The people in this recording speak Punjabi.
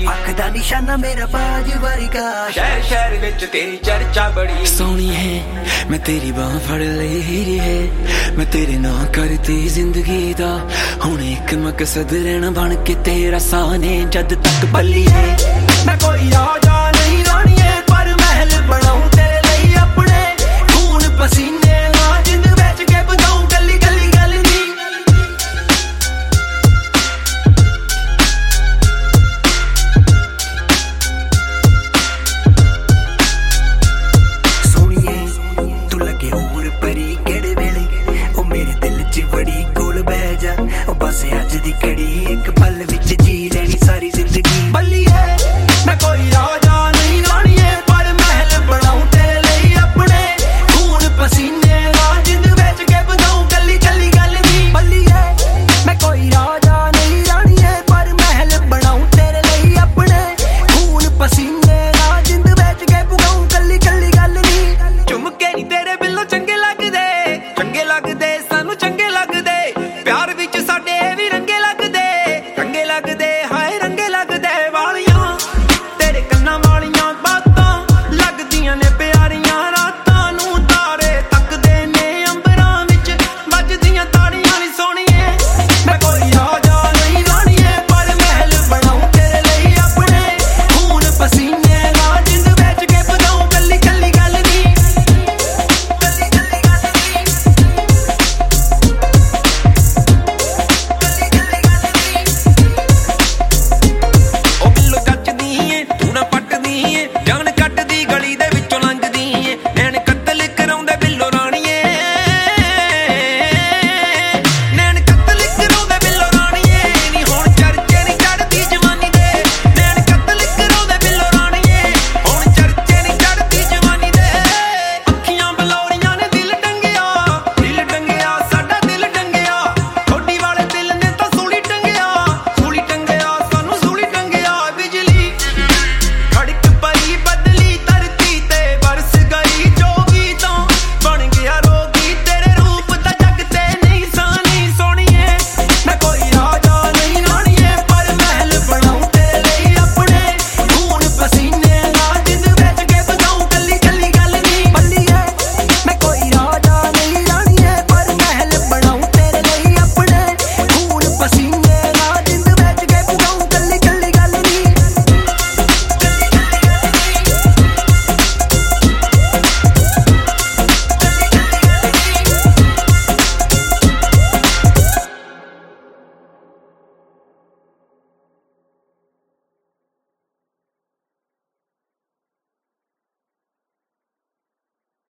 ਅੱਖ ਦਾ ਨਿਸ਼ਾਨਾ ਮੇਰਾ ਬਾਜ ਵਰਗਾ ਸ਼ਹਿਰ ਸ਼ਹਿਰ ਵਿੱਚ ਤੇਰੀ ਚਰਚਾ ਬੜੀ ਸੋਹਣੀ ਹੈ ਮੈਂ ਤੇਰੀ ਬਾਂਹ ਫੜ ਲਈ ਹੈ ਮੈਂ ਤੇਰੇ ਨਾਲ ਕਰਤੀ ਜ਼ਿੰਦਗੀ ਦਾ ਹੁਣ ਇੱਕ ਮਕਸਦ ਰਹਿਣਾ ਬਣ ਕੇ ਤੇਰਾ ਸਾਹ ਨੇ ਜਦ ਤੱਕ ਬੱਲੀ ਹੈ ਮੈਂ ਕੋਈ ਰਾਜਾ